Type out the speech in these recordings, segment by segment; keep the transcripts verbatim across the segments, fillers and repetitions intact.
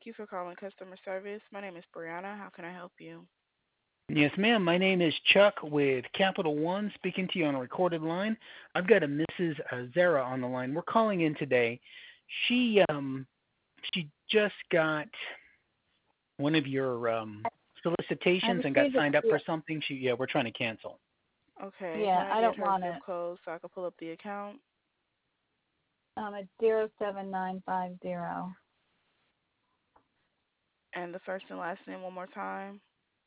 you for calling customer service. My name is Brianna. How can I help you? Yes, ma'am. My name is Chuck with Capital One, speaking to you on a recorded line. I've got a Missus Zara on the line. We're calling in today. She um she just got one of your um I solicitations and got received it. signed up Yeah, for something. She yeah, we're trying to cancel. Okay, can yeah, I I get don't her want zip it. code so I can pull up the account? Um, it's zero seven nine five zero. And the first and last name one more time?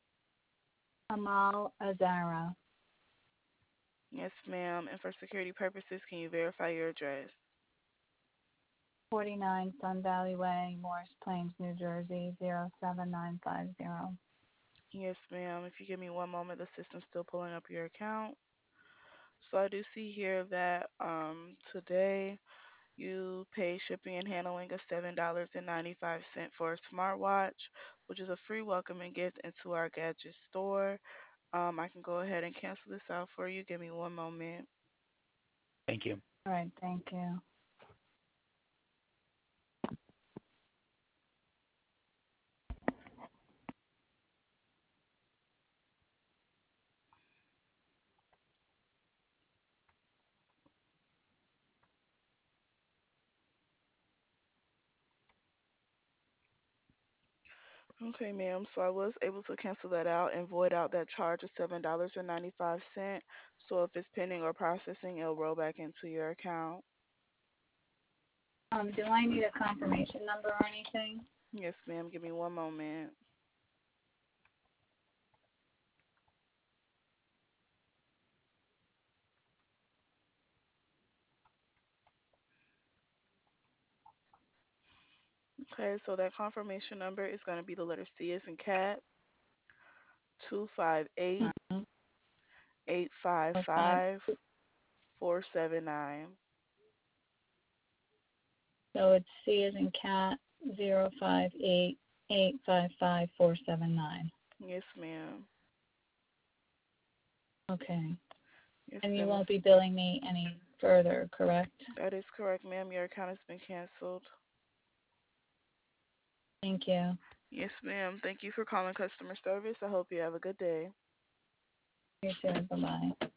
Amal Azara, Yes, ma'am. And for security purposes, can you verify your address? forty-nine Sun Valley Way, Morris Plains, New Jersey, zero seven nine five zero. Yes, ma'am. If you give me one moment, the system's still pulling up your account. So I do see here that um today you pay shipping and handling of seven dollars and ninety-five cents for a smartwatch, which is a free welcoming gift into our gadget store. Um, I can go ahead and cancel this out for you. Give me one moment. Thank you. All right, thank you. Okay, ma'am. So I was able to cancel that out and void out that charge of seven dollars and ninety-five cents. So if it's pending or processing, it'll roll back into your account. Um, do I need a confirmation number or anything? Yes, ma'am. Give me one moment. Okay, so that confirmation number is going to be the letter C as in cat, two five eight Mm-hmm. eight five Four five. five four seven nine. So it's C as in cat, zero five eight eight five five four seven nine. Yes, ma'am. Okay. Yes, And you ma'am. won't be billing me any further, correct? That is correct, ma'am. Your account has been canceled. Thank you. Yes, ma'am. Thank you for calling customer service. I hope you have a good day. You too. Bye bye.